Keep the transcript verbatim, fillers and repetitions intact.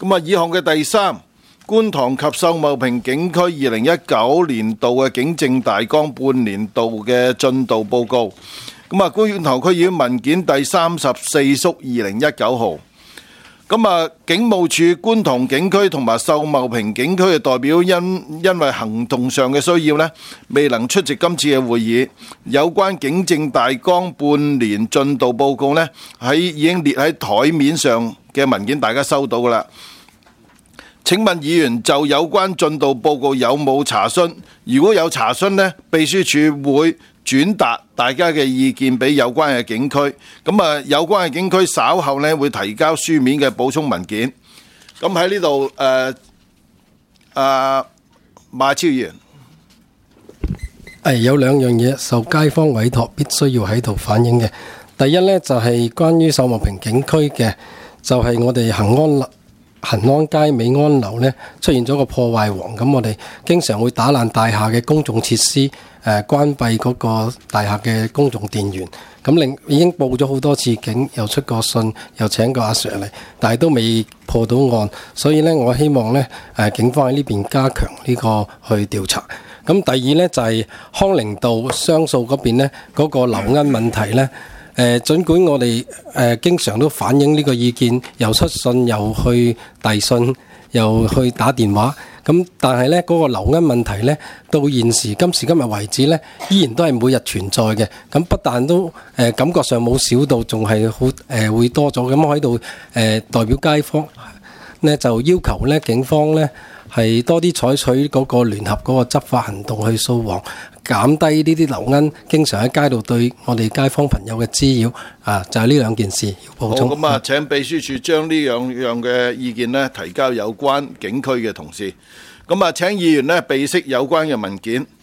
咁啊，議項嘅第三，觀塘及秀茂坪警區二零一九年度嘅警政大綱半年度嘅進度報告。咁啊，觀塘區議會文件第三十四縮二零一九號。咁啊，警務處觀塘警區同埋秀茂坪警區嘅代表因因為行動上嘅需要呢，未能出席今次嘅會議。有關警政大綱半年進度報告呢，喺已經列喺台面上嘅文件，大家收到噶啦。請問議員就有關進度報告有冇查詢？如果有查詢呢，秘書處會轉達大家嘅意見俾有關嘅警區。咁啊，有關嘅警區稍後呢會提交書面嘅補充文件。咁喺呢度誒啊，馬超議員， 係有兩樣嘢受街坊委託必須要喺度反映嘅。第一呢，就係關於秀茂坪警區嘅，就係我哋恒安恒安街美安樓呢出現咗個破壞王，咁我哋經常會打爛大廈嘅公眾設施，誒、呃、關閉嗰個大廈嘅公眾電源，咁令已經報咗好多次警，又出過信，又請過阿 Sir 嚟，但係都未破到案，所以呢，我希望呢誒、呃、警方喺呢邊加強呢個去調查。咁第二呢，就係、是、康寧道雙數嗰邊呢嗰、那個樓恩問題呢。誒，儘管我哋誒、呃、經常都反映呢個意見，又出信，又去遞信，又去打電話，咁但係呢嗰、那個樓恩問題呢，到現時今時今日為止呢，依然都係每日存在嘅。咁不但都誒、呃、感覺上冇少到，仲係好誒會多咗。咁我喺度誒代表街坊呢，就要求呢警方呢係多啲採取嗰個聯合嗰個執法行動去掃黃，減低呢啲樓恩經常喺街度對我哋街坊朋友嘅滋擾啊！就係、是、呢兩件事要補充。 好，咁啊，請秘書處將呢兩樣嘅意見呢提交有關警區嘅同事。咁啊，請議員呢備悉有關嘅文件。